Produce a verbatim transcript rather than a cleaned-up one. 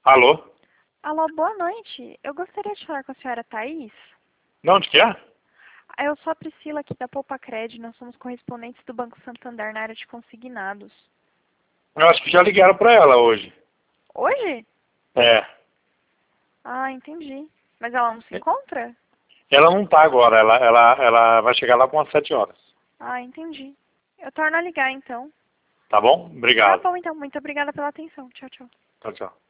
Alô? Alô, boa noite. Eu gostaria de falar com a senhora Thaís. De onde que é? Eu sou a Priscila aqui da Poupa Cred. Nós somos correspondentes do Banco Santander na área de consignados. Eu acho que já ligaram pra ela hoje. Hoje? É. Ah, entendi. Mas ela não se encontra? Ela não tá agora, ela, ela, ela vai chegar lá com umas sete horas. Ah, entendi. Eu torno a ligar, então. Tá bom? Tá Obrigado. bom, então. Muito obrigada pela atenção. Tchau, tchau. Tchau, tchau.